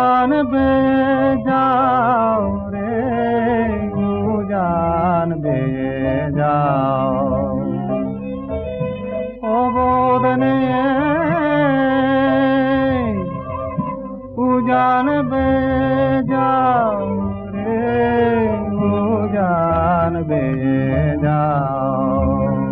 उजान बे जाओ रे उजान बे जाओ ओ बोधने उजान बे जाओ रे उजान बे जाओ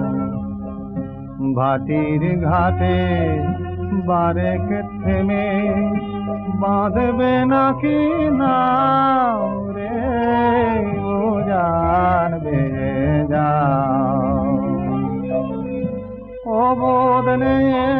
भाटीर घाटे बारेक থেমে বাঁধবে নাকি নাও রে উজান বেয়ে যাও ও বোধনে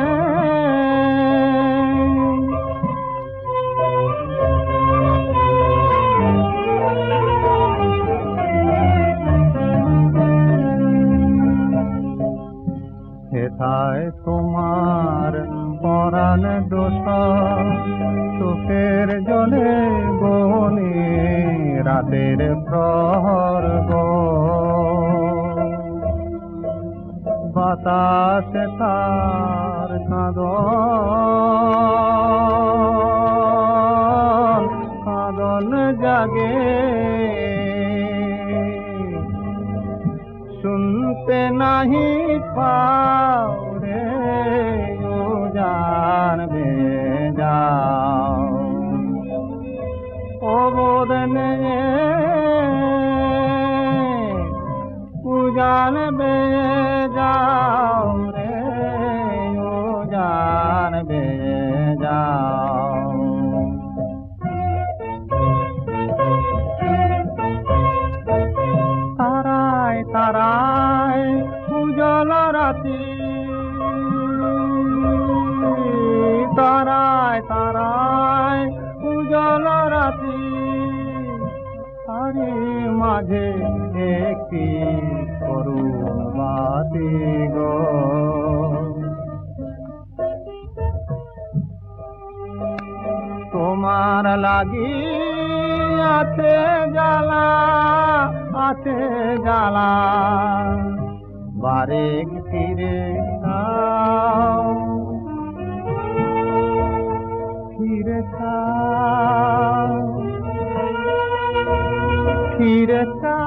হেথায় তোমার পরাণ দোষা চোখের জলে বনে রাতের প্রহর গো বাতাসে তার কাঁদন কাঁদন জাগে শুনতে নাহি পাও রে उजान बे जाओ ओ बोधने उजान बे जाओ रे उजान बे जाओ ताराय ताराय उजाल राती ताराय ताराय उजाल राती तारी माझे একটি করুণ বাতি গো তোমার লাগি আছে জ্বালা বারেক ফিরে খাও फिरता